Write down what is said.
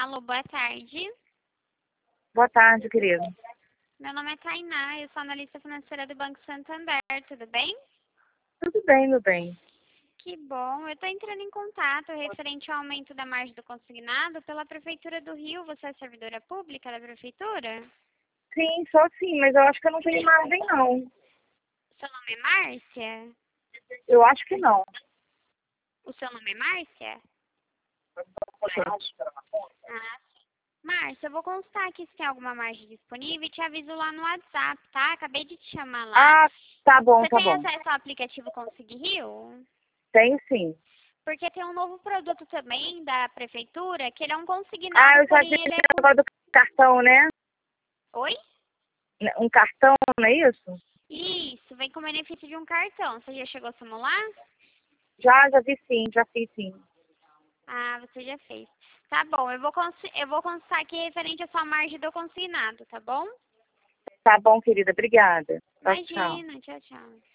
Alô, boa tarde. Boa tarde, querido. Meu nome é Tainá, eu sou analista financeira do Banco Santander, tudo bem? Tudo bem, meu bem. Que bom, eu estou entrando em contato referente ao aumento da margem do consignado pela Prefeitura do Rio. Você é servidora pública da Prefeitura? Sim, só sim, mas eu acho que eu não tenho margem, não. Seu nome é Márcia? Eu acho que não. O seu nome é Márcia? Ah, Márcia, eu vou constar aqui se tem alguma margem disponível e te aviso lá no WhatsApp, tá? Acabei de te chamar lá. Ah, tá bom, Você tá tem bom. acesso ao aplicativo Consig Rio? Tenho sim. Porque tem um novo produto também da prefeitura, que ele é um Ah, consignado, eu já vi porém ele é esse com... negócio do cartão, né? Oi? Um cartão, não é isso? Isso, vem com benefício de um cartão. Você já chegou a simular? Já vi sim, já fiz sim. Ah, você já fez. Tá bom, eu vou constar aqui referente à sua margem do consignado, tá bom? Tá bom, querida, obrigada. Tchau, tchau. Imagina, tchau, tchau.